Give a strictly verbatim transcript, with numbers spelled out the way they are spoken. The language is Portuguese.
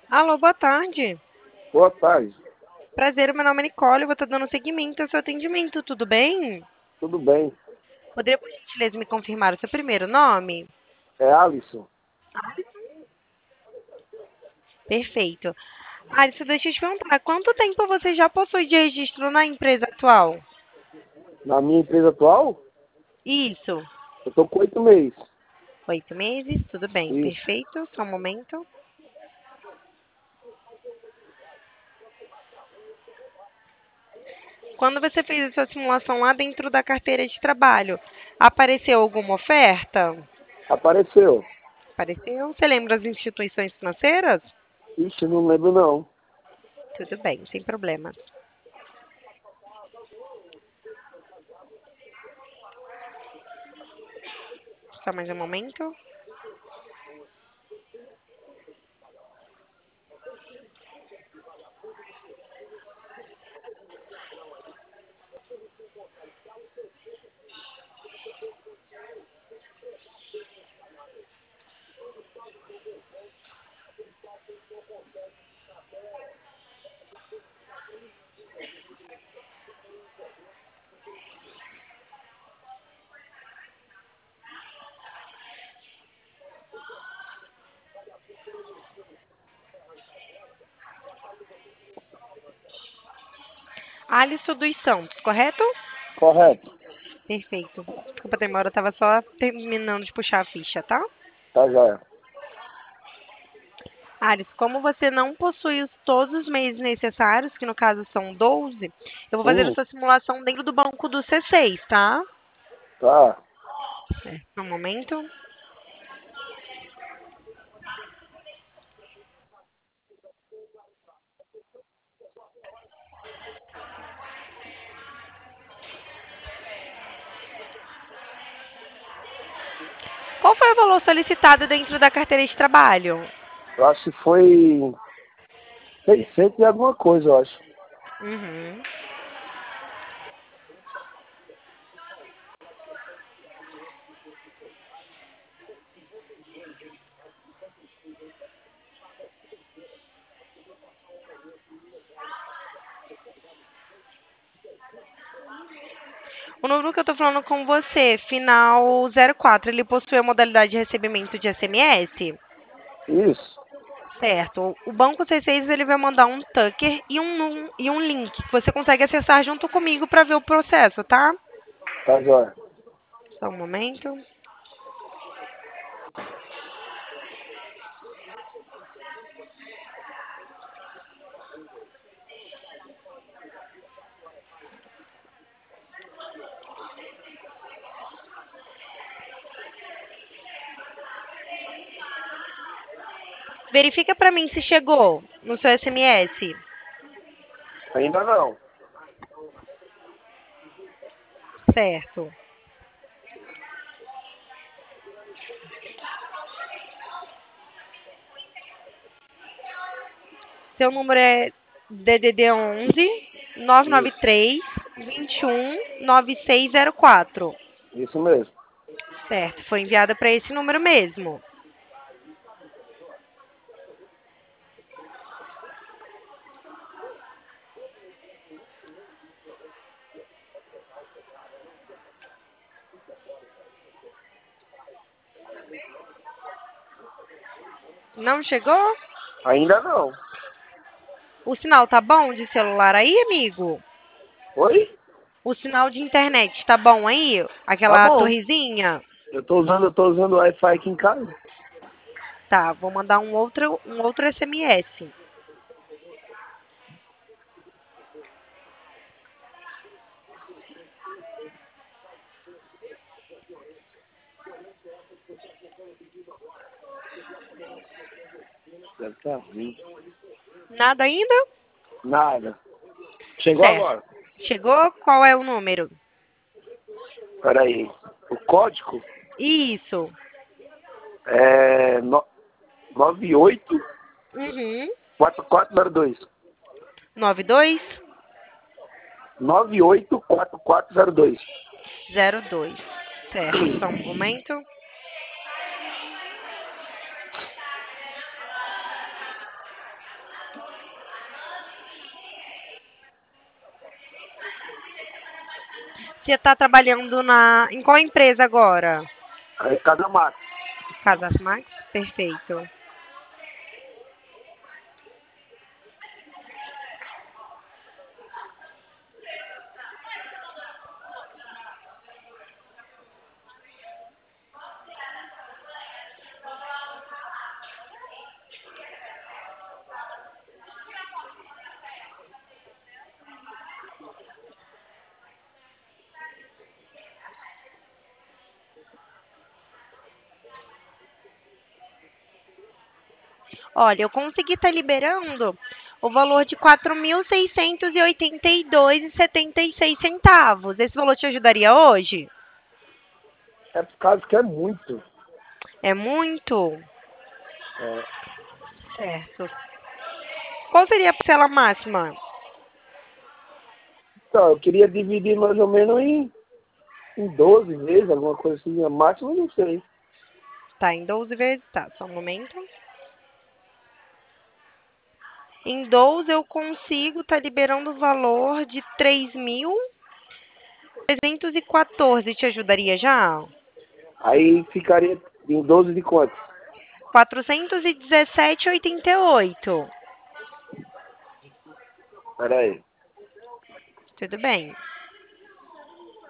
Alô, boa tarde. Boa tarde, Prazer, meu nome é Nicole, eu vou estar dando seguimento ao seu atendimento, tudo bem? tudo bem? Poderia, por gentileza, me confirmar o seu primeiro nome? É Alisson. Perfeito. Alisson, deixa eu te perguntar, quanto tempo você já possui de registro na empresa atual? Na minha empresa atual, Isso. eu tô com oito meses. Oito meses, tudo bem, Isso. perfeito, só um momento. Quando você fez a sua simulação lá dentro da carteira de trabalho, apareceu alguma oferta? Apareceu. Apareceu? Você lembra as instituições financeiras? Ixi, não lembro não. Tudo bem, sem problemas. Só mais um momento. Alisson dos Santos, correto? Correto. Perfeito. Desculpa a demora, eu tava só terminando de puxar a ficha, tá? Tá joia. Alisson, como você não possui os- todos os meios necessários, que no caso são doze, eu vou fazer a Hum, sua simulação dentro do banco do C seis, tá? tá. Um momento. Qual foi o valor solicitado dentro da carteira de trabalho? Eu acho que foi seiscentos e alguma coisa, eu acho. Uhum. O número que eu tô falando com você, final zero quatro, ele possui a modalidade de recebimento de S M S? Isso. Certo. O banco C seis ele vai mandar um Tucker e um, num- e um link que você consegue acessar junto comigo para ver o processo, tá? Tá joia. Só um momento. Verifica para mim se chegou no seu S M S. Ainda não. Certo. Seu número é D D D onze Isso. nove nove três vinte e um nove seis zero quatro. Isso mesmo. Certo, foi enviada para esse número mesmo. Não chegou? Ainda não. O sinal tá bom de celular aí, amigo? Oi? O sinal de internet tá bom aí? Tá Aquela bom. torrezinha? Eu tô usando, eu tô usando o Wi-Fi aqui em casa. Tá, vou mandar um outro, um outro S M S. Deve estar ruim. Nada ainda? Nada. Chegou Certo. agora. Chegou? Qual é o número? Peraí. O código Isso. é no- nove oito Uhum. quatro quatro zero dois. Nove dois nove oito quatro quatro zero dois. zero dois. Certo, só um momento. Você está trabalhando na, em qual empresa agora? Aí Casa Max. Casas Max? Perfeito. Olha, eu consegui estar liberando o valor de quatro mil seiscentos e oitenta e dois e setenta e seis centavos. Esse valor te ajudaria hoje? É por causa que é muito. É muito? É. Certo. Qual seria a parcela máxima? Então, eu queria dividir mais ou menos em, em doze vezes, alguma coisa assim. A máxima eu não sei. Tá, em doze vezes? Tá, só um momento. Em doze eu consigo estar liberando o valor de três mil trezentos e quatorze. Te ajudaria já? Aí ficaria em doze de quanto? quatrocentos e dezessete e oitenta e oito. Pera aí. Tudo bem.